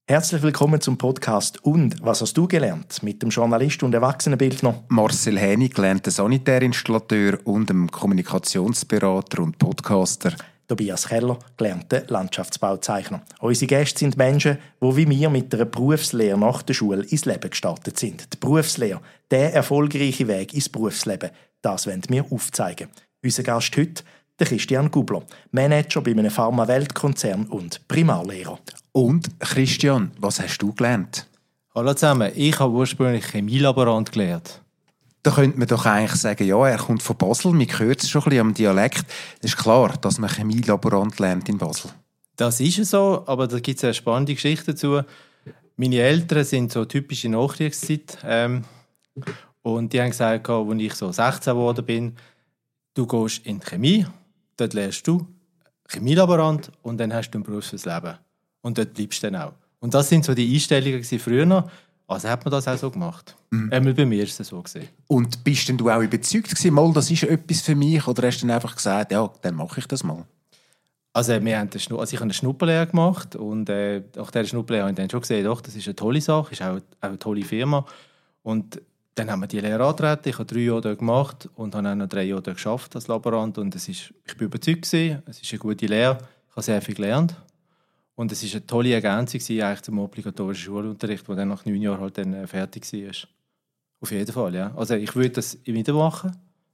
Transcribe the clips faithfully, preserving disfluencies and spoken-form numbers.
Herzlich willkommen zum Podcast «Und was hast du gelernt?» mit dem Journalist und Erwachsenenbildner Marcel Häni, gelernter Sanitärinstallateur und dem Kommunikationsberater und Podcaster Tobias Keller, gelernter Landschaftsbauzeichner. Unsere Gäste sind Menschen, die wie wir mit einer Berufslehre nach der Schule ins Leben gestartet sind. Die Berufslehre, der erfolgreiche Weg ins Berufsleben, das wollen wir aufzeigen. Unser Gast heute, der Christian Gubler, Manager bei einem Pharma-Weltkonzern und Primarlehrer. Und Christian, was hast du gelernt? Hallo zusammen, ich habe ursprünglich Chemielaborant gelernt. Da könnte man doch eigentlich sagen, ja, er kommt von Basel, man hört es schon ein bisschen am Dialekt. Es ist klar, dass man Chemielaborant lernt in Basel. Das ist es so, aber da gibt es eine spannende Geschichte dazu. Meine Eltern sind so typische Nachkriegszeit. Ähm, und die haben gesagt, als ich so sechzehn geworden bin, du gehst in die Chemie, dort lernst du Chemielaborant und dann hast du einen Beruf fürs Leben. Und dort bleibst du dann auch. Und das sind so die Einstellungen früher noch. Also hat man das auch so gemacht. Mhm. Einmal bei mir ist es so gesehen. Und bist denn du auch überzeugt gewesen, mal, das ist etwas für mich? Oder hast du dann einfach gesagt, ja, dann mache ich das mal? Also, wir haben also ich habe eine Schnupperlehre gemacht und äh, nach dieser Schnupperlehre habe ich dann schon gesehen, doch, das ist eine tolle Sache, ist auch, auch eine tolle Firma. Und dann haben wir die Lehre angetreten. Ich habe drei Jahre dort gemacht und habe auch noch drei Jahre dort geschafft als Laborant. Und es ist, ich bin überzeugt gewesen, es ist eine gute Lehre, ich habe sehr viel gelernt. Und es war eine tolle Ergänzung eigentlich zum obligatorischen Schulunterricht, der dann nach neun Jahren halt dann fertig war. Auf jeden Fall, ja. Also ich würde das wieder machen.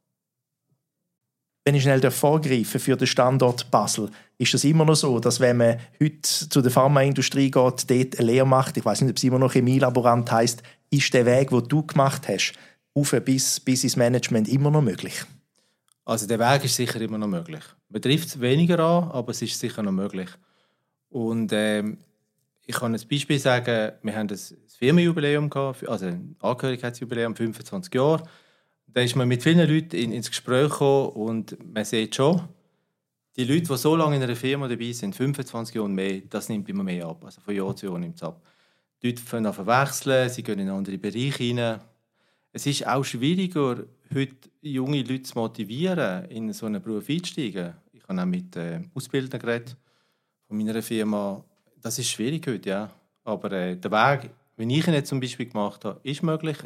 Wenn ich schnell vorgreife für den Standort Basel, ist es immer noch so, dass wenn man heute zu der Pharmaindustrie geht, dort eine Lehre macht, ich weiß nicht, ob es immer noch Chemielaborant heisst, ist der Weg, den du gemacht hast, auf bis, bis ins Management immer noch möglich? Also der Weg ist sicher immer noch möglich. Man trifft es weniger an, aber es ist sicher noch möglich. Und ähm, ich kann ein Beispiel sagen, wir haben ein Firmenjubiläum gehabt, also ein Angehörigkeitsjubiläum, fünfundzwanzig Jahre. Da ist man mit vielen Leuten in, ins Gespräch gekommen und man sieht schon, die Leute, die so lange in einer Firma dabei sind, fünfundzwanzig Jahre und mehr, das nimmt immer mehr ab. Also von Jahr zu Jahr nimmt es ab. Die Leute fangen an verwechseln, sie gehen in andere Bereiche hinein. Es ist auch schwieriger, heute junge Leute zu motivieren, in so einen Beruf einzusteigen. Ich habe auch mit äh, Ausbildern geredet von meiner Firma. Das ist schwierig heute, ja. Aber äh, der Weg, wenn ich ihn jetzt zum Beispiel gemacht habe, ist möglich.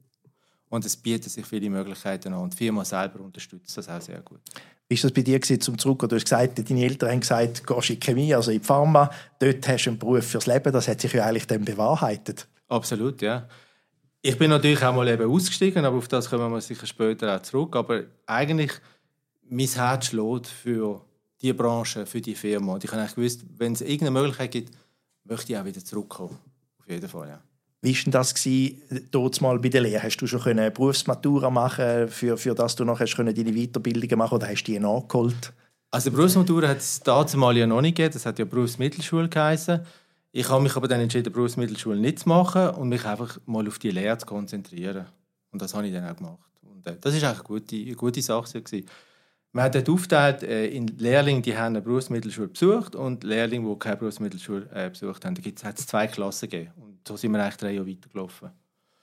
Und es bietet sich viele Möglichkeiten an. Und die Firma selber unterstützt das auch sehr gut. Wie war das bei dir zum Zurück? Du hast gesagt, deine Eltern haben gesagt, du gehst in die Chemie, also in die Pharma, dort hast du einen Beruf fürs Leben. Das hat sich ja eigentlich dann bewahrheitet. Absolut, ja. Ich bin natürlich auch mal eben ausgestiegen, aber auf das kommen wir sicher später auch zurück. Aber eigentlich, mein Herz schlägt für die Branche, für die Firma. Und ich habe gewusst, wenn es irgendeine Möglichkeit gibt, möchte ich auch wieder zurückkommen. Auf jeden Fall, ja. Wie war denn das dort mal bei der Lehre? Hast du schon eine Berufsmatura machen, für, für das du noch hast deine Weiterbildungen machen, oder hast du die nachgeholt? Also Berufsmatura hat es damals ja noch nicht gegeben. Das hat ja Berufsmittelschule geheißen. Ich habe mich aber dann entschieden, Berufsmittelschule nicht zu machen und mich einfach mal auf die Lehre zu konzentrieren. Und das habe ich dann auch gemacht. Und äh, das war eigentlich eine gute, eine gute Sache gewesen. Man hat dort aufgeteilt äh, in Lehrlinge, die haben eine Berufsmittelschule besucht und Lehrlinge, die keine Berufsmittelschule äh, besucht haben. Da hat es zwei Klassen gegeben. Und so sind wir eigentlich drei Jahre weitergelaufen.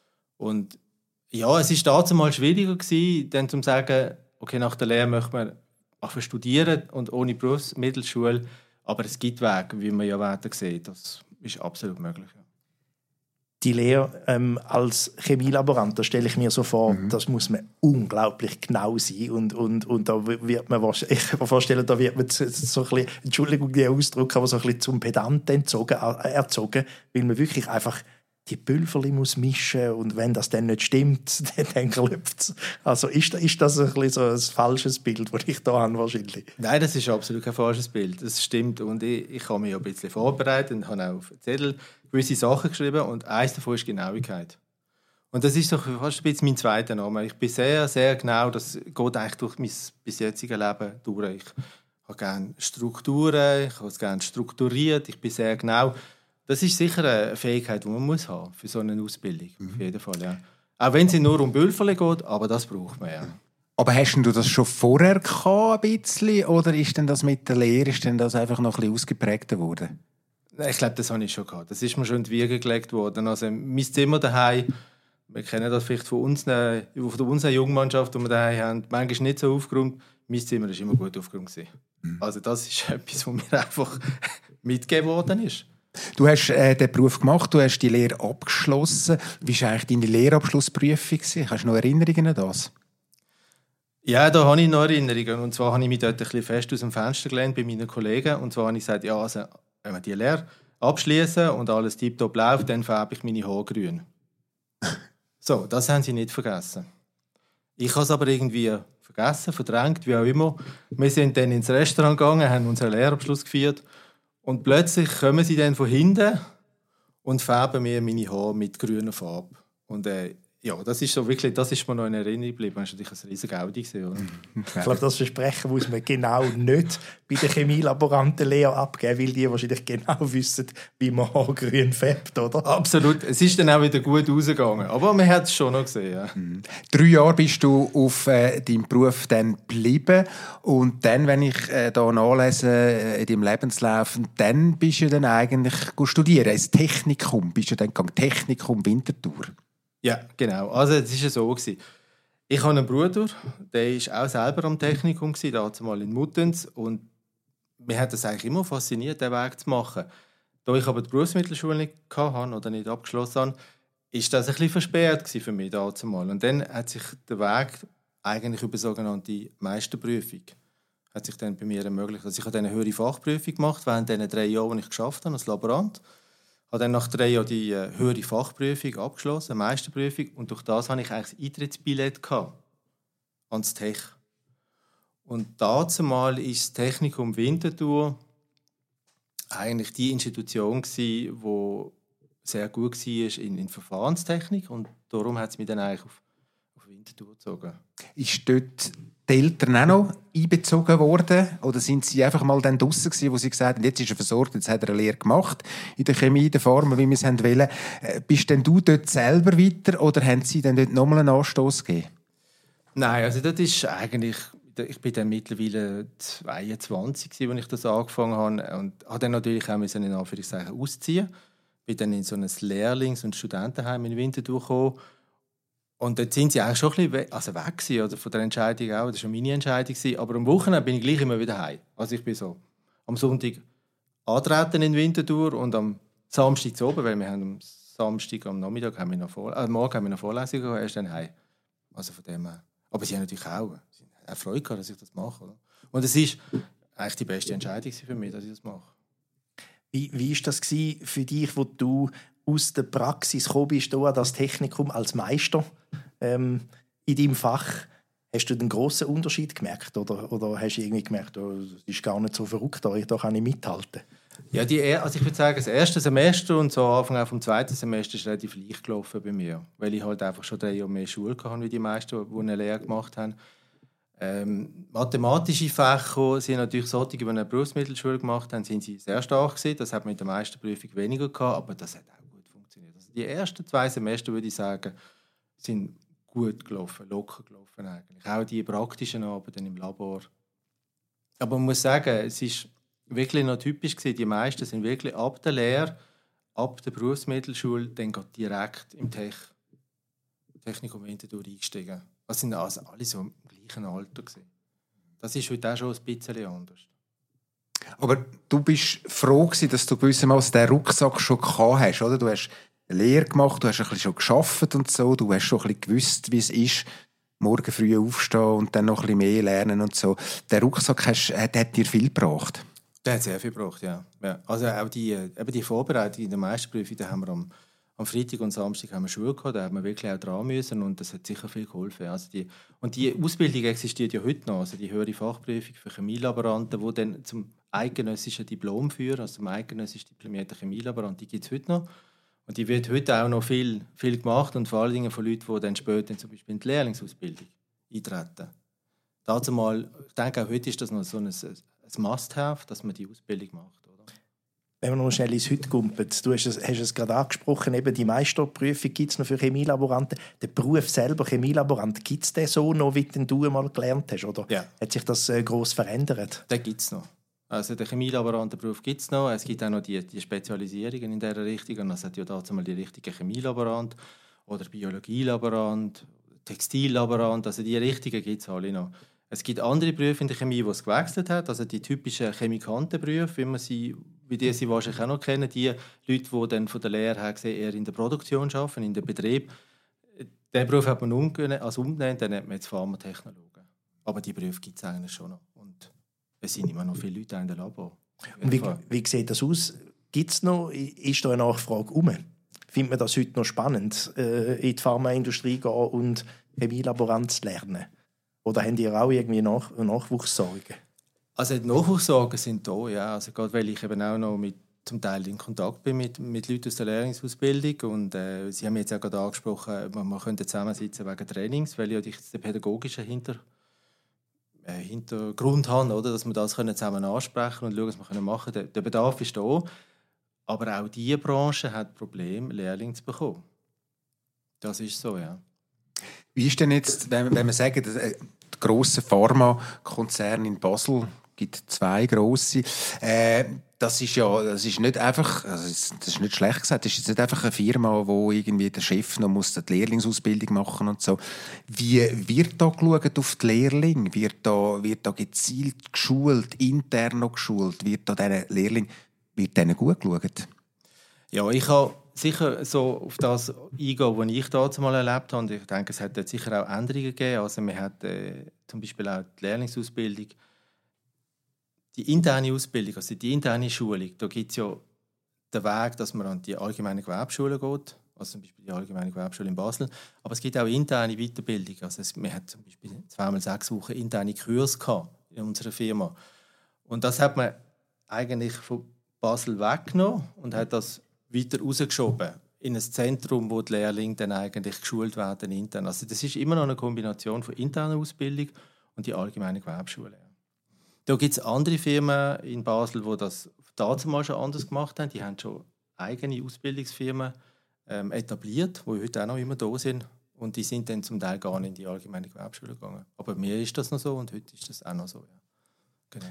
Und ja, es war damals schwieriger gewesen, dann zu sagen, okay, nach der Lehre möchte man einfach studieren und ohne Berufsmittelschule. Aber es gibt Wege, wie man ja weiter sieht. Das ist absolut möglich. Ja. Die Lehre ähm, als Chemielaborant, da stelle ich mir so vor, mhm. das muss man unglaublich genau sein. Und, und, und da wird man, ich kann mir vorstellen, da wird man so ein bisschen, Entschuldigung, den Ausdruck, aber so ein bisschen zum Pedant entzogen, erzogen, weil man wirklich einfach die Pülverli muss mischen und wenn das dann nicht stimmt, dann klopft es. Also ist, ist das ein bisschen so ein falsches Bild, das ich da habe wahrscheinlich? Nein, das ist absolut kein falsches Bild. Das stimmt und ich, ich habe mich ein bisschen vorbereitet und habe auch auf Zettel gewisse Sachen geschrieben und eines davon ist Genauigkeit. Und das ist doch fast ein bisschen mein zweiter Name. Ich bin sehr, sehr genau, das geht eigentlich durch mein bis jetziges Leben durch. Ich habe gerne Strukturen, ich habe es gerne strukturiert, ich bin sehr genau. Das ist sicher eine Fähigkeit, die man muss haben für so eine Ausbildung. Mhm. Auf jeden Fall, ja. Auch wenn es nur um Bülferle geht, aber das braucht man, ja. Aber hast du das schon vorher gehabt, ein bisschen, oder ist denn das mit der Lehre ist denn das einfach noch ein bisschen ausgeprägter geworden? Ich glaube, das habe ich schon gehabt. Das ist mir schon in die Wiege gelegt worden. Also mein Zimmer daheim, wir kennen das vielleicht von unseren, von unserer Jungmannschaft, die wir daheim haben, manchmal nicht so aufgeräumt. Mein Zimmer war immer gut aufgeräumt. Mhm. Also das ist etwas, was mir einfach mitgegeben worden ist. Du hast äh, den Beruf gemacht, du hast die Lehre abgeschlossen. Wie war eigentlich deine Lehrabschlussprüfung? Hast du noch Erinnerungen an das? Ja, da habe ich noch Erinnerungen. Und zwar habe ich mich dort ein bisschen fest aus dem Fenster gelehnt bei meinen Kollegen. Und zwar habe ich gesagt, ja, also, wenn wir die Lehre abschließen und alles tiptop läuft, dann färbe ich meine Haare grün. So, das haben sie nicht vergessen. Ich habe es aber irgendwie vergessen, verdrängt, wie auch immer. Wir sind dann ins Restaurant gegangen, haben unseren Lehrabschluss gefeiert. Und plötzlich kommen sie dann von hinten und färben mir meine Haare mit grüner Farbe. Und äh, ja, das ist so wirklich, das ist mir noch in Erinnerung geblieben. Das war natürlich ein riesiges Gaudi gewesen, oder? Ich glaube, das Versprechen muss man genau nicht bei den Chemielaboranten Lehre abgeben, weil die wahrscheinlich genau wissen, wie man Haar grün färbt, oder? Absolut. Es ist dann auch wieder gut rausgegangen. Aber man hat es schon noch gesehen. Ja. Mhm. Drei Jahre bist du auf äh, deinem Beruf dann geblieben. Und dann, wenn ich äh, da nachlese äh, in deinem Lebenslauf, dann bist du dann eigentlich studieren, ins Technikum. Bist du dann gegangen, Technikum Winterthur? Ja, genau. Also es war so. Ich habe einen Bruder, der war auch selber am Technikum, damals mal in Muttenz. Und mich hat das eigentlich immer fasziniert, diesen Weg zu machen. Da ich aber die Berufsmittelschule nicht hatte oder nicht abgeschlossen habe, war das ein bisschen versperrt für mich damals. Und dann hat sich der Weg eigentlich über sogenannte Meisterprüfung hat sich dann bei mir ermöglicht. Also ich habe dann eine höhere Fachprüfung gemacht, während den drei Jahren, die ich geschafft habe als Laborant. Ich habe dann nach drei Jahren die äh, höhere Fachprüfung abgeschlossen, eine Meisterprüfung, und durch das hatte ich eigentlich das Eintrittsbillett ans Tech. Und dazu mal ist das Technikum Winterthur eigentlich die Institution gsi, wo sehr gut war in, in Verfahrenstechnik, und darum hat es mich dann eigentlich auf, auf Winterthur gezogen. Ist dort die Eltern auch noch einbezogen worden? Oder sind sie einfach mal dann draussen gewesen, wo sie gesagt haben, jetzt ist er versorgt, jetzt hat er eine Lehre gemacht in der Chemie, in der Form, wie wir es wollen. Bist denn du dort selber weiter oder haben sie dann dort nochmal einen Anstoß gegeben? Nein, also das ist eigentlich... Ich bin dann mittlerweile zweiundzwanzig, als ich das angefangen habe, und habe dann natürlich auch in Anführungszeichen ausziehen. Bin dann in so ein Lehrlings- und Studentenheim in Winterthur gekommen. Und dort sind sie eigentlich schon ein bisschen we- also weg gewesen, oder von der Entscheidung auch. Das war meine Entscheidung gewesen. Aber am Wochenende bin ich gleich immer wieder heim. Also ich bin so am Sonntag antreten in Winterthur und am Samstag zu oben, weil wir haben am Samstag am Nachmittag haben wir noch Vor- äh, morgen haben wir noch Vorlesungen gehabt, erst dann heim. Also von dem her. Aber sie haben natürlich auch, sie haben auch Freude gehabt, dass ich das mache. Oder? Und es ist eigentlich die beste Entscheidung für mich, dass ich das mache. Wie war das für dich, wo du aus der Praxis gekommen bist, an das Technikum als Meister ähm, in deinem Fach? Hast du den grossen Unterschied gemerkt? Oder, oder hast du irgendwie gemerkt, oh, das ist gar nicht so verrückt, da kann ich mithalten? Ja, die, also ich würde sagen, das erste Semester und so Anfang auch vom zweiten Semester ist relativ leicht gelaufen bei mir, weil ich halt einfach schon drei Jahre mehr Schule hatte, wie die meisten, die eine Lehre gemacht haben. Ähm, mathematische Fächer sind natürlich solche, die eine Berufsmittelschule gemacht haben, sind sie sehr stark gewesen. Das hat mit der Meisterprüfung weniger gehabt, aber das hat auch gut funktioniert. Also die ersten zwei Semester, würde ich sagen, sind gut gelaufen, locker gelaufen eigentlich. Auch die praktischen Arbeiten im Labor. Aber man muss sagen, es ist wirklich noch typisch gewesen. Die meisten sind wirklich ab der Lehre, ab der Berufsmittelschule, dann direkt im Tech, Technikum Winterthur eingestiegen. Das sind also alle so im gleichen Alter gewesen. Das ist heute auch schon ein bisschen anders. Aber du bist froh gewesen, dass du gewissermaßen den Rucksack schon gehabt hast, oder? Du hast eine Lehre gemacht, du hast ein bisschen schon gearbeitet und so, du hast schon ein bisschen gewusst, wie es ist, morgen früh aufstehen und dann noch ein bisschen mehr lernen und so. Der Rucksack hast, hat, hat dir viel gebracht? Der hat sehr viel gebracht, ja. ja. Also auch die, eben die Vorbereitung in der Meisterprüfung, da haben wir am, am Freitag und Samstag haben wir Schule gehabt, da haben wir wirklich auch dran müssen und das hat sicher viel geholfen. Also die, und die Ausbildung existiert ja heute noch, also die höhere Fachprüfung für Chemielaboranten, die dann zum eidgenössischen Diplom führen, also zum eidgenössisch diplomierten Chemielaborant, die gibt es heute noch. Und die wird heute auch noch viel, viel gemacht und vor allen Dingen von Leuten, die dann später zum Beispiel in die Lehrlingsausbildung eintreten. Dazu mal, ich denke, auch heute ist das noch so ein, ein Must-have, dass man die Ausbildung macht. Oder? Wenn wir noch schnell ins Heute kumpen, du hast es, hast es gerade angesprochen, eben die Meisterprüfung gibt es noch für Chemielaboranten. Der Beruf selber, Chemielaborant, gibt es den so noch, wie du einmal gelernt hast? Oder ja. Hat sich das äh, gross verändert? Den gibt es noch. Also den Chemielaborantenberuf gibt es noch. Es gibt auch noch die, die Spezialisierungen in dieser Richtung. Und es hat ja dazu mal die richtigen Chemielaborant oder Biologielaborant, Textillaborant. Also die Richtungen gibt es alle noch. Es gibt andere Berufe in der Chemie, die es gewechselt hat. Also die typischen Chemikantenberufe, wie, man sie, wie die Sie wahrscheinlich auch noch kennen. Die Leute, die dann von der Lehre her gesehen eher in der Produktion arbeiten, in der Betrieb. Den Beruf hat man umgenannt, also umgenannt, dann nennt man jetzt Pharmatechnologen. Aber die Berufe gibt es eigentlich schon noch. Und es sind immer noch viele Leute in den Labor. Und wie, wie sieht das aus? Gibt's noch, ist da eine Nachfrage um? Findet man das heute noch spannend, äh, in die Pharmaindustrie gehen und Chemielaborant zu lernen? Oder haben die auch irgendwie Nach- Nachwuchssorgen? Also die Nachwuchssorgen sind da, ja. Also gerade weil ich eben auch noch mit, zum Teil in Kontakt bin mit, mit Leuten aus der Lehrlingsausbildung. Und äh, Sie haben jetzt ja gerade angesprochen, man, man könnte zusammensitzen wegen Trainings, weil ja ich den pädagogischen Hinter, äh, Hintergrund habe, oder? Dass wir das können zusammen ansprechen und schauen, was wir machen können. Der, der Bedarf ist da. Aber auch diese Branche hat Probleme, Lehrlinge zu bekommen. Das ist so, ja. Wie ist denn jetzt, wenn, wenn wir sagen, dass, äh, die grossen Pharmakonzerne in Basel, gibt zwei grosse, äh, das ist ja, das ist nicht einfach, also das ist nicht schlecht gesagt, das ist jetzt nicht einfach eine Firma, wo irgendwie der Chef noch muss die Lehrlingsausbildung machen und so. Wie wird da geschaut auf die Lehrlinge? Wird da, wird da gezielt geschult, intern noch geschult? Wird da diesen Lehrling, wird denen gut geschaut? Ja, ich habe sicher so auf das eingehen, was ich damals mal erlebt habe. Und ich denke, es hat sicher auch Änderungen gegeben. Also man hat äh, zum Beispiel auch die Lehrlingsausbildung, die interne Ausbildung, also die interne Schulung. Da gibt es ja den Weg, dass man an die allgemeine Gewerbeschule geht, also zum Beispiel die allgemeine Gewerbeschule in Basel. Aber es gibt auch interne Weiterbildung. Also es, man hat zum Beispiel zweimal sechs Wochen interne Kurse gehabt in unserer Firma. Und das hat man eigentlich von Basel weggenommen und hat das weiter rausgeschoben in ein Zentrum, wo die Lehrlinge dann eigentlich geschult werden intern. Also das ist immer noch eine Kombination von interner Ausbildung und die allgemeine Gewerbeschule. Da gibt es andere Firmen in Basel, die das damals schon anders gemacht haben. Die haben schon eigene Ausbildungsfirmen ähm, etabliert, die heute auch noch immer da sind. Und die sind dann zum Teil gar nicht in die allgemeine Gewerbeschule gegangen. Aber mir ist das noch so und heute ist das auch noch so. Ja. Genau.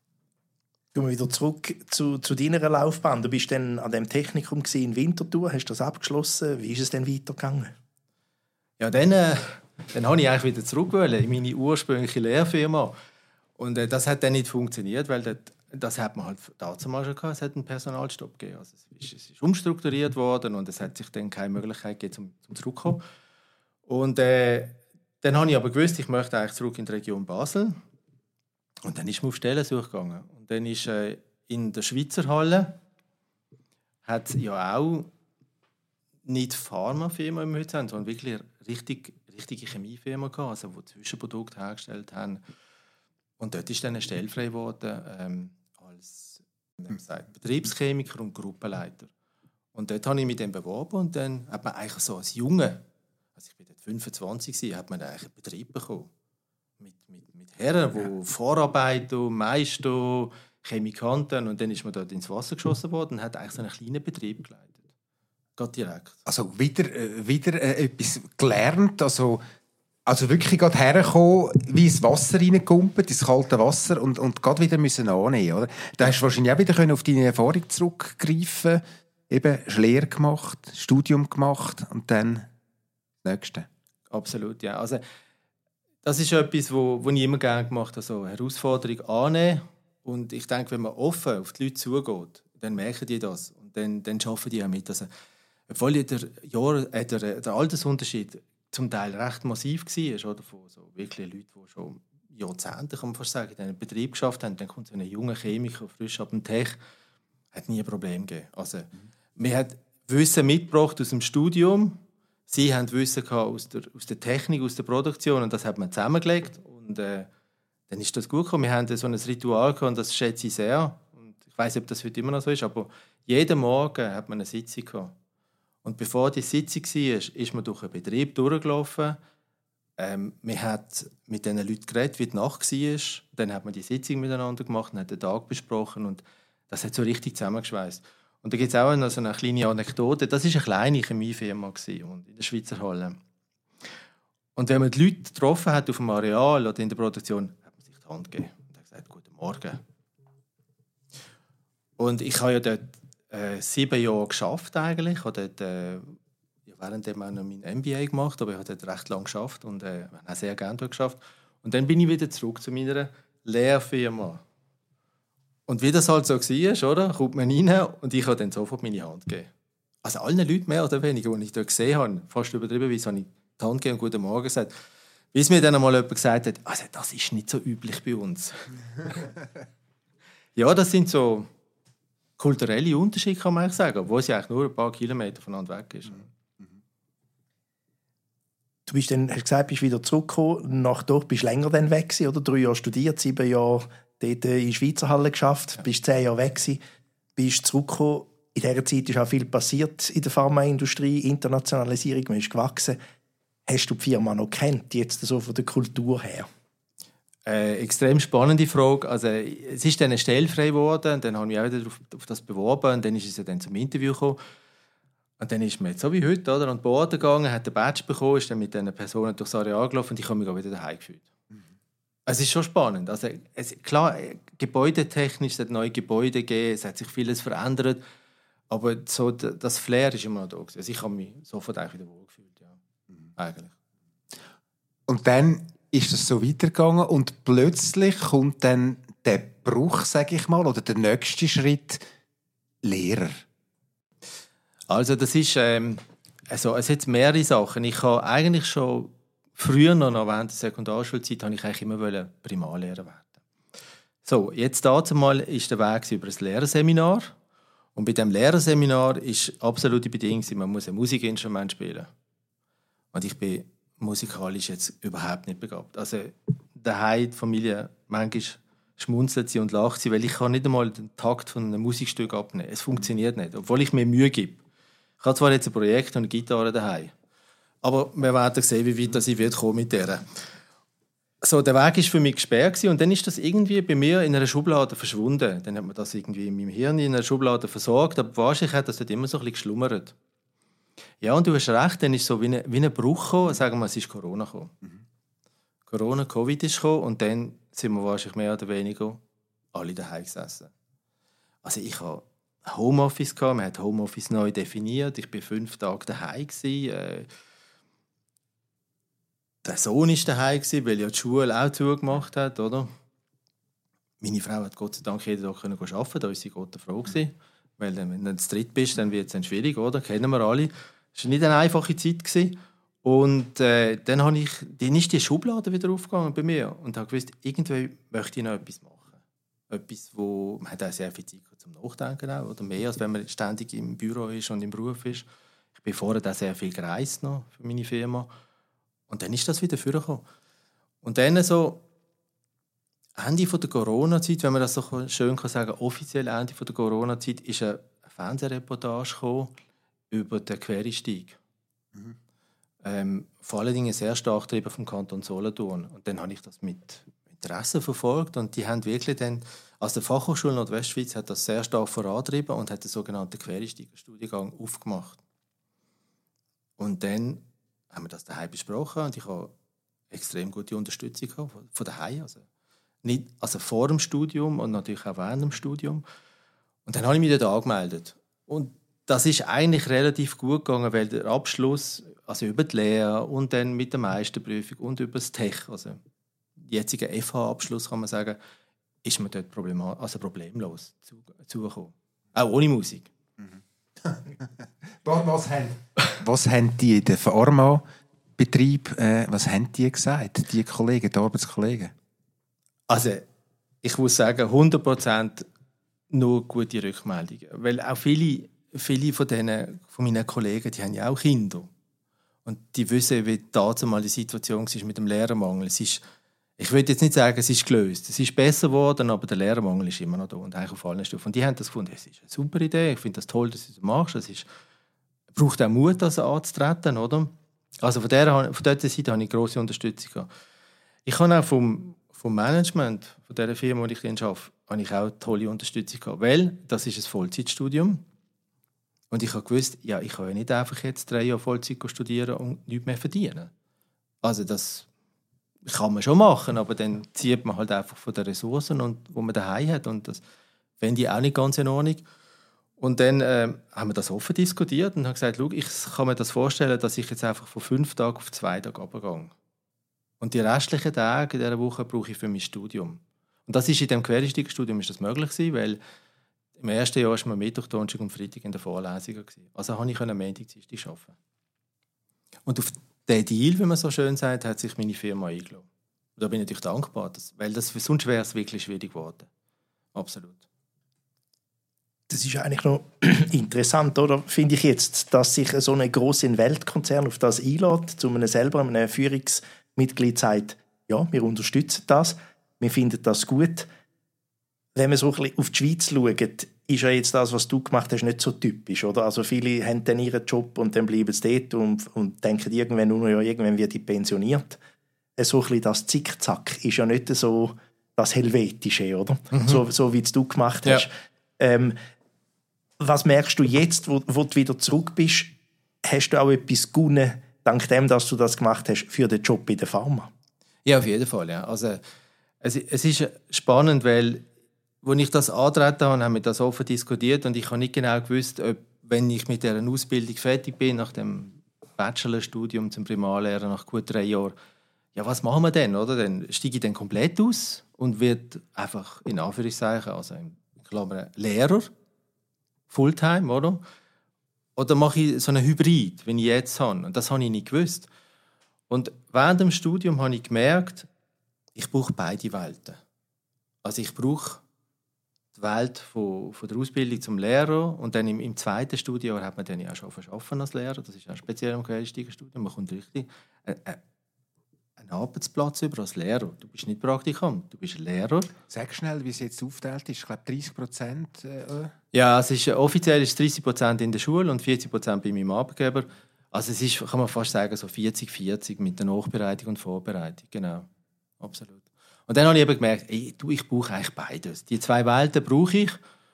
Gehen wir wieder zurück zu, zu deiner Laufbahn. Du bist dann an dem Technikum in Winterthur, hast das abgeschlossen. Wie ist es denn weitergegangen? Ja, dann, äh, dann habe ich eigentlich wieder zurück in meine ursprüngliche Lehrfirma. Und äh, das hat dann nicht funktioniert, weil das, das hat man halt damals schon gehabt. Es hat einen Personalstopp gegeben. Also es, ist, es ist umstrukturiert worden und es hat sich dann keine Möglichkeit gegeben, zum, zum zurückzukommen. Und äh, dann habe ich aber gewusst, ich möchte eigentlich zurück in die Region Basel. Und dann ist man auf Stellensuche gegangen. Und dann ist äh, in der Schweizer Halle hat ja auch nicht Pharmafirma im heute, sondern wirklich eine richtig, richtige Chemiefirma gehabt, also die Zwischenprodukte hergestellt haben. Und dort ist dann eine Stelle frei geworden ähm, als sagt, Betriebschemiker und Gruppenleiter. Und dort habe ich mich dann beworben und dann hat man eigentlich so als Junge, also ich war dort fünfundzwanzig, hat man eigentlich einen Betrieb bekommen. Mit, mit, mit Herren, die Vorarbeiter, Meister, Chemikanten, und dann ist man dort ins Wasser geschossen worden und hat eigentlich so einen kleinen Betrieb geleitet. Geht direkt. Also wieder, äh, wieder äh, etwas gelernt, also, also wirklich gerade herkommen, wie ins Wasser reingekumpelt, ins kalte Wasser und, und gerade wieder müssen annehmen, oder? Da hast du wahrscheinlich auch wieder auf deine Erfahrung zurückgreifen, eben Lehre gemacht, Studium gemacht und dann das Nächste. Absolut, ja. Also, das ist etwas, wo, wo ich immer gerne gemacht habe, so Herausforderung annehmen. Und ich denke, wenn man offen auf die Leute zugeht, dann merken die das. Und dann, dann arbeiten die auch mit. Also, obwohl der, Jahr, äh, der, der Altersunterschied zum Teil recht massiv war, oder, von so wirklich Leuten, die schon Jahrzehnte, kann man fast sagen, in einem Betrieb geschafft haben, dann kommt so ein junger Chemiker frisch ab dem Tech, hat nie ein Problem gegeben. Also, mhm. Man hat Wissen mitgebracht aus dem Studium. Sie haben Wissen aus der, aus der Technik, aus der Produktion, und das hat man zusammengelegt. Und äh, dann ist das gut gekommen. Wir hatten so ein Ritual gehabt, und das schätze ich sehr. Und ich weiß nicht, ob das heute immer noch so ist, aber jeden Morgen hat man eine Sitzung gehabt. Und bevor die Sitzung war, ist man durch einen Betrieb durchgelaufen. Ähm, man hat mit den Leuten geredet, wie die Nacht war. Dann hat man die Sitzung miteinander gemacht und hat den Tag besprochen. Und das hat so richtig zusammengeschweißt. Und da gibt es auch noch so eine kleine Anekdote. Das war eine kleine Chemiefirma in der Schweizer Halle. Und wenn man die Leute getroffen hat auf dem Areal oder in der Produktion, hat man sich die Hand gegeben und hat gesagt, guten Morgen. Und ich habe ja dort äh, sieben Jahre gearbeitet eigentlich. Ich habe dort äh, ja, währenddem auch noch mein M B A gemacht, aber ich habe dort recht lange gearbeitet und äh, habe auch sehr gerne dort gearbeitet. Und dann bin ich wieder zurück zu meiner Lehrfirma. Und wie das halt so war, oder? Kommt man rein und ich habe dann sofort meine Hand gegeben. Also allen Leuten mehr oder weniger, die ich dort gesehen habe, fast übertriebenweise, habe ich die Hand gegeben und «Guten Morgen» gesagt. Bis mir dann einmal jemand gesagt hat, also das ist nicht so üblich bei uns. Ja, das sind so kulturelle Unterschiede, kann man eigentlich sagen, obwohl es ja eigentlich nur ein paar Kilometer voneinander weg ist. Du bist dann, hast gesagt, bist wieder zurückgekommen, nach dort bist du länger dann weg gewesen, oder? Drei Jahre studiert, sieben Jahre dort in Schweizer Halle geschafft, ja. Bist zehn Jahre weg gewesen, bist zurückgekommen. In dieser Zeit ist auch viel passiert in der Pharmaindustrie, Internationalisierung, man ist gewachsen. Hast du die Firma noch kennt, jetzt so von der Kultur her? Äh, extrem spannende Frage. Also, es ist dann eine Stelle frei geworden, und dann habe ich mich auch wieder auf, auf das beworben und dann ist es ja dann zum Interview gekommen. Und dann ist man jetzt so wie heute, oder, an die Bord gegangen, hat den Badge bekommen, ist dann mit diesen Personen durchs Areal gelaufen und ich habe mich auch wieder daheim gefühlt. Mhm. Es ist schon spannend. Also, es, klar, gebäudetechnisch, es hat neue Gebäude gegeben, es hat sich vieles verändert, aber so, das Flair ist immer noch da. Also ich habe mich sofort wieder wohlgefühlt, ja. Mhm. Eigentlich. Und dann ist es so weitergegangen und plötzlich kommt dann der Bruch, sage ich mal, oder der nächste Schritt, Lehrer. Also das ist, ähm, also es hat mehrere Sachen. Ich habe eigentlich schon früher noch, noch während der Sekundarschulzeit, habe ich eigentlich immer wollen Primarlehrer werden. So, jetzt dazu mal ist der Weg über das Lehrerseminar. Und bei dem Lehrerseminar ist absolute Bedingung, man muss ein Musikinstrument spielen. Und ich bin musikalisch jetzt überhaupt nicht begabt. Also daheim die Familie manchmal schmunzelt sie und lacht sie, weil ich kann nicht einmal den Takt von einem Musikstück abnehmen. Es funktioniert nicht, obwohl ich mir Mühe gebe. Ich habe zwar jetzt ein Projekt und eine Gitarre daheim, aber wir werden sehen, wie weit ich wird kommen mit der. So, der Weg war für mich gesperrt und dann ist das irgendwie bei mir in einer Schublade verschwunden. Dann hat man das irgendwie in meinem Hirn in einer Schublade versorgt, aber wahrscheinlich hat das dort immer so ein bisschen geschlummert. Ja, und du hast recht, dann ist so wie ein, wie ein Bruch gekommen, sagen wir, es ist Corona gekommen. Mhm. Corona, Covid ist gekommen und dann sind wir wahrscheinlich mehr oder weniger alle daheim gesessen. Also ich habe Homeoffice gehabt, man hat Homeoffice neu definiert, ich war fünf Tage daheim gewesen. Äh, der Sohn war daheim gewesen, weil ja die Schule auch zugemacht hat, oder? Meine Frau hat Gott sei Dank jeden Tag arbeiten können, da war sie Gott froh gewesen. Weil wenn du zu dritt bist, dann wird es dann schwierig, oder? Kennen wir alle. Es war nicht eine einfache Zeit gewesen. Und äh, dann, habe ich, dann ist die Schublade wieder aufgegangen bei mir und habe gewusst, irgendwie möchte ich noch etwas machen. Etwas, wo man hat auch sehr viel Zeit zum Nachdenken auch, oder mehr, als wenn man ständig im Büro ist und im Beruf ist. Ich bin vorher auch sehr viel gereist noch für meine Firma. Und dann ist das wieder vorgekommen. Und dann so Ende der Corona-Zeit, wenn man das so schön kann sagen, offiziell Ende der Corona-Zeit, ist eine Fernsehreportage gekommen über den Quereinstieg. Mhm. Ähm, vor allen Dingen sehr stark getrieben vom Kanton Solothurn. Und dann habe ich das mit Interesse verfolgt und die haben wirklich dann, also die Fachhochschule Nordwestschweiz hat das sehr stark vorangetrieben und hat den sogenannten Quereinsteigerstudiengang aufgemacht. Und dann haben wir das daheim besprochen und ich habe extrem gute Unterstützung gehabt von daheim, also nicht, also vor dem Studium und natürlich auch während dem Studium. Und dann habe ich mich dort angemeldet. Und das ist eigentlich relativ gut gegangen, weil der Abschluss, also über die Lehre und dann mit der Meisterprüfung und über das Tech, also jetziger F H-Abschluss kann man sagen, ist man dort problem, also problemlos zugekommen. Auch ohne Musik. Mhm. was, haben, was haben die in den Pharma-Betrieb, äh, was haben die gesagt, die Kollegen, die Arbeitskollegen? Also, ich muss sagen, hundert Prozent nur gute Rückmeldungen. Weil auch viele, viele von, denen, von meinen Kollegen, die haben ja auch Kinder. Und die wissen, wie damals die Situation war mit dem Lehrermangel. Es ist, ich würde jetzt nicht sagen, es ist gelöst. Es ist besser geworden, aber der Lehrermangel ist immer noch da und eigentlich auf allen Stufen. Und die haben das gefunden, es ist eine super Idee, ich finde das toll, dass du das machst. Es ist, braucht auch Mut, das anzutreten, oder? Also von, der, von dieser Seite habe ich grosse Unterstützung gehabt. Ich habe auch vom, vom Management von dieser Firma, die ich drin arbeite, habe ich auch tolle Unterstützung gehabt, weil das ist ein Vollzeitstudium. Und ich habe gewusst, ja, ich kann ja nicht einfach jetzt drei Jahre Vollzeit studieren und nichts mehr verdienen. Also das kann man schon machen, aber dann zieht man halt einfach von den Ressourcen, und, die man daheim hat. Und das fände ich auch nicht ganz in Ordnung. Und dann äh, haben wir das offen diskutiert und haben gesagt, schau, ich kann mir das vorstellen, dass ich jetzt einfach von fünf Tagen auf zwei Tage runtergehe. Und die restlichen Tage in dieser Woche brauche ich für mein Studium. Und das ist in dem Quereinsteigerstudium ist das möglich gewesen, weil im ersten Jahr war man Mittwoch, Donnerstag und Freitag in der Vorlesung. Also konnte ich Montag, Dienstag arbeiten. Und auf diesen Deal, wie man so schön sagt, hat sich meine Firma eingeladen. Und da bin ich natürlich dankbar, dass, weil das, sonst wäre es wirklich schwierig geworden. Absolut. Das ist eigentlich noch interessant, oder? Finde ich jetzt, dass sich so ein grosser Weltkonzern auf das einlädt, zu einem selber, einem Führungsmitglied sagt, ja, wir unterstützen das, wir finden das gut. Wenn man so ein bisschen auf die Schweiz schaut, ist ja jetzt das, was du gemacht hast, nicht so typisch, oder? Also viele haben dann ihren Job und dann bleiben sie dort und, und denken irgendwann nur, ja, irgendwann wird die pensioniert. So ein bisschen das Zickzack ist ja nicht so das Helvetische, oder? Mhm. So, so wie es du gemacht hast. Ja. Ähm, was merkst du jetzt, wo, wo du wieder zurück bist? Hast du auch etwas gewonnen, dank dem, dass du das gemacht hast, für den Job in der Pharma? Ja, auf jeden Fall. Ja. Also, es, es ist spannend, weil als ich das angetreten habe, haben wir das offen diskutiert und ich habe nicht genau gewusst, ob, wenn ich mit dieser Ausbildung fertig bin, nach dem Bachelorstudium zum Primarlehrer nach gut drei Jahren, ja, was machen wir denn? Oder? Dann steige ich dann komplett aus und werde einfach in Anführungszeichen, also in Klammern, Lehrer, Fulltime, oder? Oder mache ich so einen Hybrid, wie ich jetzt habe? Und das habe ich nicht gewusst. Und während dem Studium habe ich gemerkt, ich brauche beide Welten. Also ich brauche die Welt von, von der Ausbildung zum Lehrer und dann im, im zweiten Studienjahr hat man dann ja schon verschaffen als Lehrer. Das ist auch speziell im Quereinsteigerstudium. Man kommt richtig äh, äh, einen Arbeitsplatz über als Lehrer. Du bist nicht Praktikant, du bist Lehrer. Sag schnell, wie es jetzt aufteilt ist. Ich glaube dreißig Prozent. Äh, ja, es ist, offiziell ist es dreißig Prozent in der Schule und vierzig Prozent bei meinem Arbeitgeber. Also es ist, kann man fast sagen, so vierzig vierzig mit der Nachbereitung und Vorbereitung. Genau, absolut. Und dann habe ich eben gemerkt, ey, du, ich brauche eigentlich beides. Die zwei Welten brauche ich.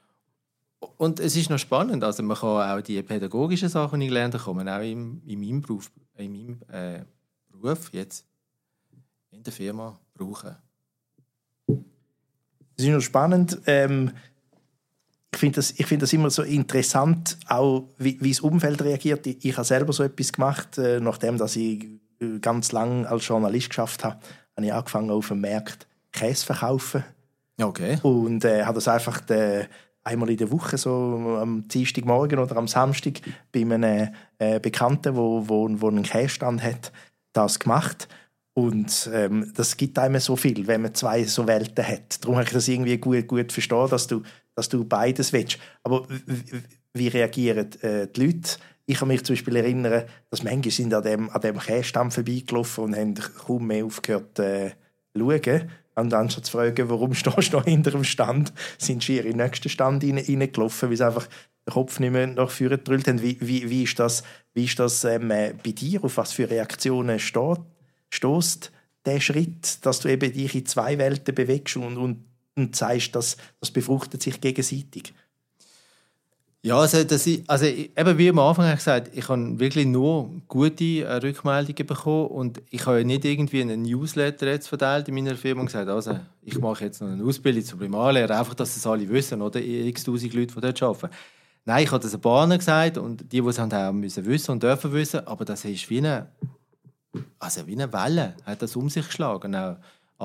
Und es ist noch spannend. Also man kann auch die pädagogischen Sachen, die ich gelernt habe, kann man auch in, in meinem Beruf, in meinem äh, Beruf jetzt in der Firma brauchen. Das ist noch spannend. Ähm, ich finde das, ich find das immer so interessant, auch wie, wie das Umfeld reagiert. Ich, ich habe selber so etwas gemacht, äh, nachdem dass ich ganz lange als Journalist geschafft habe, habe ich angefangen auf dem Markt Käse zu verkaufen. Okay. Und äh, habe das einfach de, einmal in der Woche, so am Dienstagmorgen oder am Samstag, bei einem äh, Bekannten, wo, wo, wo einen Käsestand hat, das gemacht. Und ähm, das gibt einem so viel, wenn man zwei so Welten hat. Darum habe ich das irgendwie gut, gut verstehen, dass du, dass du beides willst. Aber wie, wie reagieren äh, die Leute? Ich kann mich zum Beispiel erinnern, dass manche sind an dem, an dem Käsestand vorbeigelaufen und haben kaum mehr aufgehört äh, zu schauen. Und dann schon zu fragen, warum stehst du noch hinter dem Stand, sind sie in den nächsten Stand reingelaufen, weil sie einfach den Kopf nicht mehr nach vorne gedrückt haben. Wie, wie, wie ist das, wie ist das ähm, bei dir? Auf was für Reaktionen steht, stößt der Schritt, dass du eben dich in zwei Welten bewegst und, und, und zeigst, dass das befruchtet sich gegenseitig? Ja, also, das ich, also eben wie am Anfang gesagt, ich habe wirklich nur gute äh, Rückmeldungen bekommen und ich habe nicht irgendwie einen Newsletter jetzt verteilt in meiner Firma und gesagt, also ich mache jetzt noch eine Ausbildung zum Primarlehrer, einfach, dass das alle wissen, oder x-tausend Leute, die dort arbeiten. Nein, ich habe das ein paar gesagt und die, die es haben, auch müssen wissen und dürfen wissen, aber das ist wie eine, also wie eine Welle, hat das um sich geschlagen, auch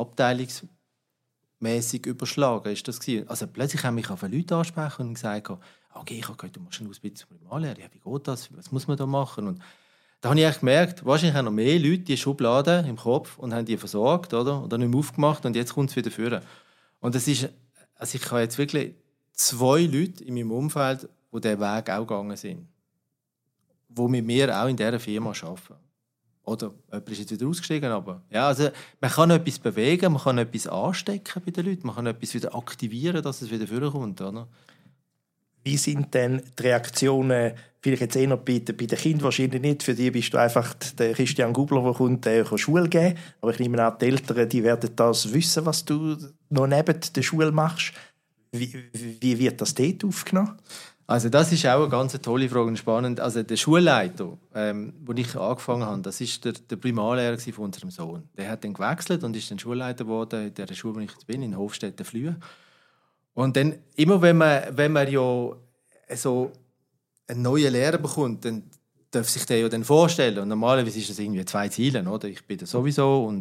abteilungsmäßig überschlagen ist das gewesen. Also plötzlich haben mich auch Leute ansprechen und gesagt, okay, ich habe gehört, du machst eine Ausbildung zum Primarlehrer. Ja, wie geht das? Was muss man da machen? Und da habe ich echt gemerkt, wahrscheinlich haben noch mehr Leute die Schubladen im Kopf und haben die versorgt, oder? Oder nicht mehr aufgemacht und jetzt kommt es wieder führen. Und das ist, also ich habe jetzt wirklich zwei Leute in meinem Umfeld, die diesen Weg auch gegangen sind. Die mit mir auch in dieser Firma arbeiten. Oder jemand ist jetzt wieder ausgestiegen, aber ja, also man kann etwas bewegen, man kann etwas anstecken bei den Leuten, man kann etwas wieder aktivieren, dass es wieder vorkommt, oder? Wie sind denn die Reaktionen, vielleicht jetzt eher bei, bei den Kindern wahrscheinlich nicht, für die bist du einfach der Christian Gubler, der kommt, der kann Schule geben, aber ich nehme an, die Eltern, die werden das wissen, was du noch neben der Schule machst. Wie, wie wird das dort aufgenommen? Also das ist auch eine ganz tolle Frage und spannend. Also der Schulleiter, ähm, wo ich angefangen habe, das ist der, der Primarlehrer von unserem Sohn. Der hat dann gewechselt und ist dann Schulleiter geworden in der Schule, wo ich jetzt bin, in Hofstetten-Flühe. Und dann, immer wenn man, wenn man ja so einen neuen Lehrer bekommt, dann darf sich der ja dann vorstellen. Und normalerweise ist das irgendwie zwei Ziele, oder? Ich bin da sowieso und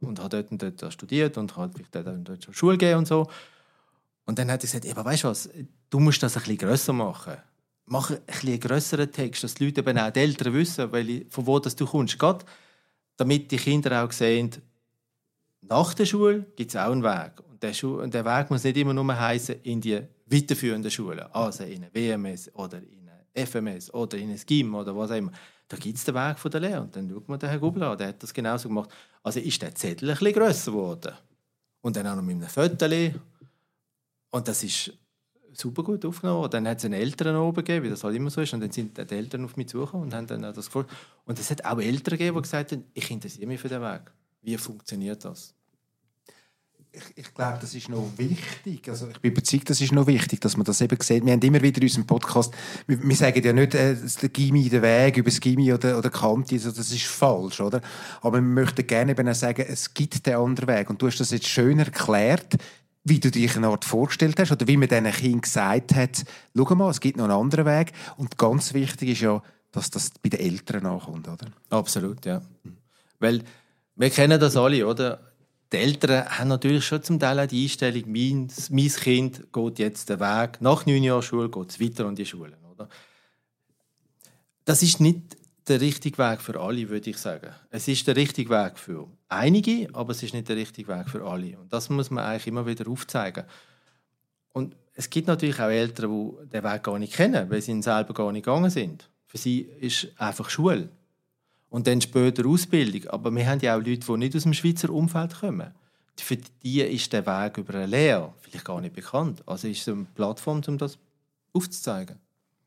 und habe dort und dort studiert und habe dort und dort schon Schule gegeben und so. Und dann hat er gesagt, aber weißt du was, du musst das ein bisschen grösser machen. Mach ein bisschen einen grösseren Text, dass die Leute eben auch die Eltern wissen, weil, von wo das du kommst. Gerade damit die Kinder auch sehen, nach der Schule gibt es auch einen Weg. Und der, Schu- und der Weg muss nicht immer nur heissen in die weiterführenden Schulen, also in eine W M S oder in eine F M S oder in ein G I M oder was auch immer. Da gibt es den Weg von der Lehre. Und dann schaut man den Herrn Gubler an, der hat das genauso gemacht. Also ist der Zettel ein bisschen grösser geworden. Und dann auch noch mit einem Foto. Und das ist super gut aufgenommen. Dann hat es einen Eltern oben gegeben, wie das halt immer so ist. Und dann sind die Eltern auf mich zugekommen und haben dann das gefragt. Und es hat auch Eltern gegeben, die gesagt haben, ich interessiere mich für den Weg. Wie funktioniert das? Ich, ich glaube, das ist noch wichtig. Also ich bin überzeugt, das ist noch wichtig, dass man das eben sieht. Wir haben immer wieder in unserem Podcast, wir, wir sagen ja nicht, äh, der Gymi, der Weg über das Gymi oder, oder Kante, also das ist falsch, oder? Aber wir möchten gerne eben auch sagen, es gibt den anderen Weg. Und du hast das jetzt schön erklärt, wie du dich eine Art vorgestellt hast oder wie man diesen Kindern gesagt hat, schau mal, es gibt noch einen anderen Weg. Und ganz wichtig ist ja, dass das bei den Eltern ankommt, oder? Absolut, ja. Mhm. Weil wir kennen das alle, oder? Die Eltern haben natürlich schon zum Teil auch die Einstellung, mein, mein Kind geht jetzt den Weg, nach neun Jahren Schule geht es weiter an die Schulen, oder? Das ist nicht der richtige Weg für alle, würde ich sagen. Es ist der richtige Weg für einige, aber es ist nicht der richtige Weg für alle. Und das muss man eigentlich immer wieder aufzeigen. Und es gibt natürlich auch Eltern, die den Weg gar nicht kennen, weil sie ihn selber gar nicht gegangen sind. Für sie ist einfach Schule. Und dann später Ausbildung. Aber wir haben ja auch Leute, die nicht aus dem Schweizer Umfeld kommen. Für die ist der Weg über eine Lehre vielleicht gar nicht bekannt. Also ist es eine Plattform, um das aufzuzeigen.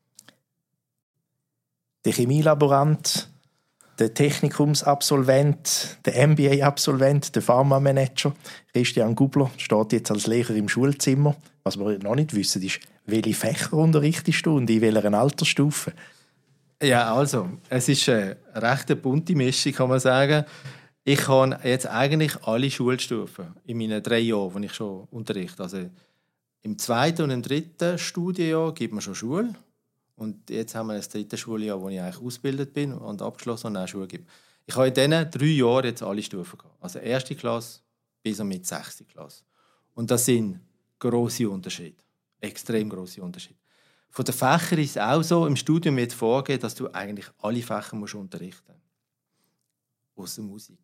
Der Chemielaborant, der Technikumsabsolvent, der M B A-Absolvent, der Pharma-Manager, Christian Gubler, steht jetzt als Lehrer im Schulzimmer. Was wir noch nicht wissen, ist, welche Fächer unterrichtest du und in welcher Altersstufe? Ja, also, es ist eine recht bunte Mischung, kann man sagen. Ich habe jetzt eigentlich alle Schulstufen in meinen drei Jahren, die ich schon unterrichte. Also im zweiten und im dritten Studienjahr gibt man schon Schule. Und jetzt haben wir das dritte Schuljahr, wo ich eigentlich ausgebildet bin und abgeschlossen und auch Schule gebe. Ich habe in diesen drei Jahren jetzt alle Stufen gehabt. Also erste Klasse bis und mit sechste Klasse. Und das sind grosse Unterschiede. Extrem grosse Unterschiede. Von den Fächern ist es auch so, im Studium wird vorgehen, dass du eigentlich alle Fächer musst unterrichten musst. Ausser Musik.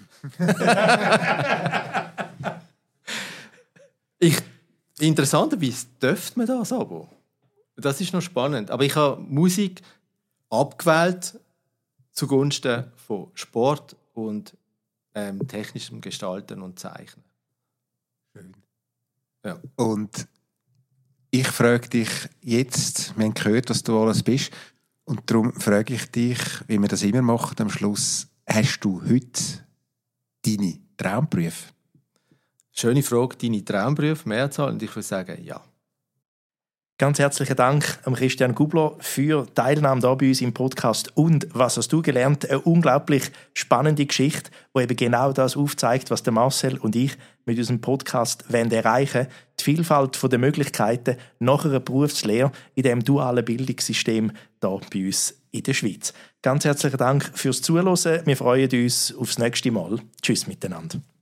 ich, interessanterweise dürfte man das aber. Das ist noch spannend. Aber ich habe Musik abgewählt zugunsten von Sport und ähm, technischem Gestalten und Zeichnen. Schön. Ja. Und ich frage dich jetzt, wir haben gehört, was du alles bist, und darum frage ich dich, wie wir das immer machen, am Schluss, hast du heute deine Traumberufe? Schöne Frage, deine Traumberufe, Mehrzahl, und ich würde sagen, ja. Ganz herzlichen Dank an Christian Gubler für die Teilnahme hier bei uns im Podcast. Und was hast du gelernt? Eine unglaublich spannende Geschichte, die eben genau das aufzeigt, was der Marcel und ich mit unserem Podcast erreichen wollen. Die Vielfalt der Möglichkeiten nach einer Berufslehre in diesem dualen Bildungssystem hier bei uns in der Schweiz. Ganz herzlichen Dank fürs Zuhören. Wir freuen uns aufs nächste Mal. Tschüss miteinander.